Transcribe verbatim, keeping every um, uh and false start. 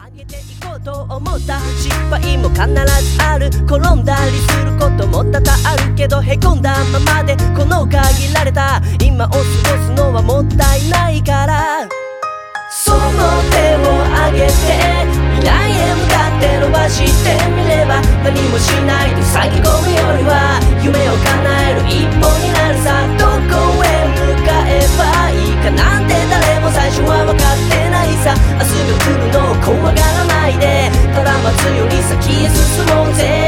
上げていこうと思った失敗も必ずある。転んだりすることも多々あるけど、へこんだままでこの限られた今を過ごすのはもったいないから、その手を上げて未来へ向かって伸ばしてみれば、何もしないで塞ぎ込むよりは夢を叶える一歩になるさ。どこへ向かえばいいかなんて誰も最初は分かってないさ。明日が来るのを怖がらないで、ただ待つより先へ進もうぜ。